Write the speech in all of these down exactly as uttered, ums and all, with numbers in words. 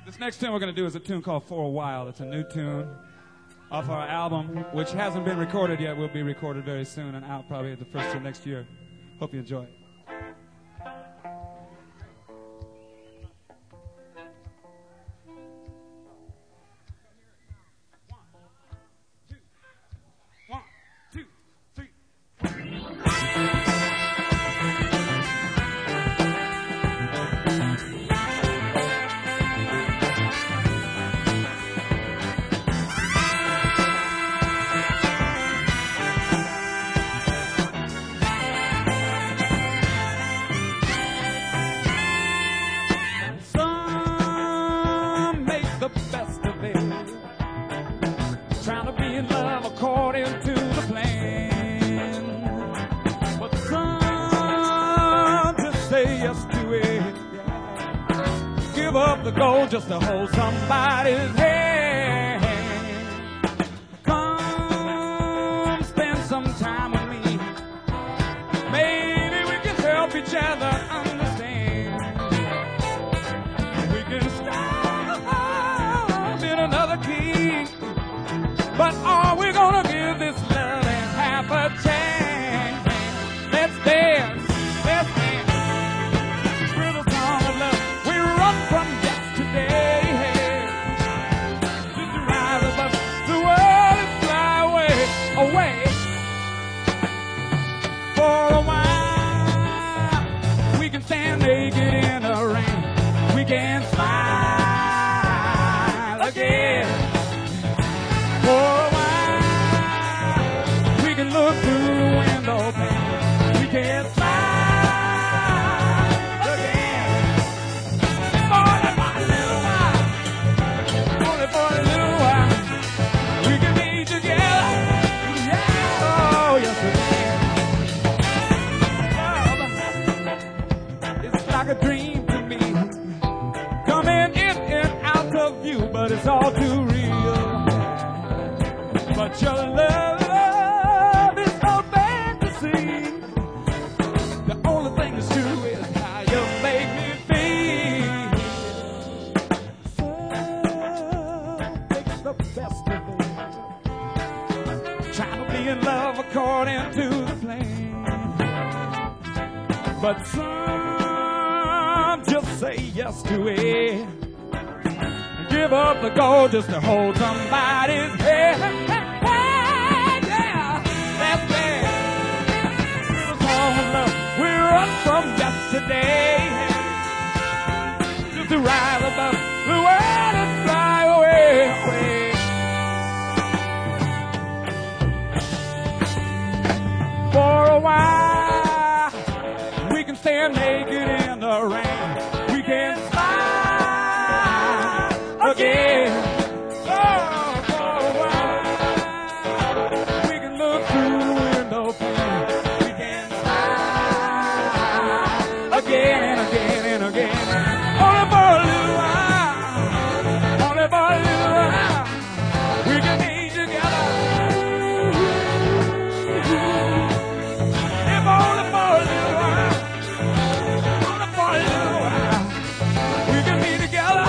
This next tune we're going to do is a tune called For a While. It's a new tune off our album, which hasn't been recorded yet. Will be recorded very soon and out probably at the first of next year. Hope you enjoy it. Just to hold somebody's hand. Come spend some time with me. Maybe we can help each other understand. We can start in another key, but are we gonna give this love and half a chance? Let's dance, let's dance. Thrill the song of love. We run from away for a while. We can stand naked in the rain. We can smile again for a while. We can look through the window pane. We can smile again for a little while. Only for a little while. We can be together. Like a dream to me, coming in and out of view, but it's all too real. But your love is so fantasy. The only thing that's true is how you make me feel. So take the best of it. Trying to be in love according to the plan, but some just say yes to it. Give up the goal just to hold somebody's hand. Yeah, that's it. We run from yesterday just to rise above the world and fly away, away. For a while, we can stand naked in the rain. Again, oh, for a while, we can look through the window pane. We can smile again and again and again. Only for a little while, only for a little while, we can be together. If only for a little while, only for a little while, we can be together.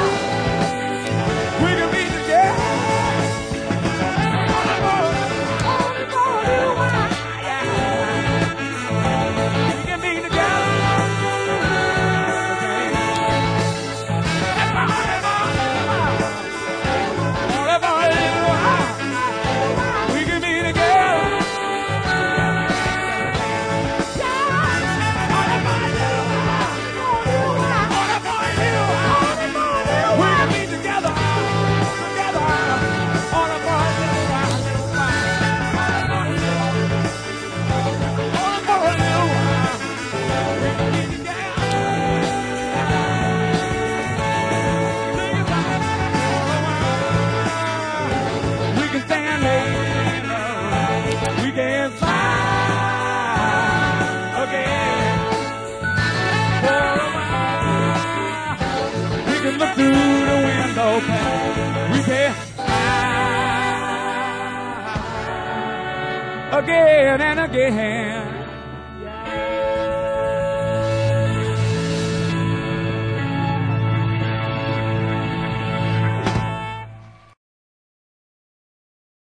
Again and again.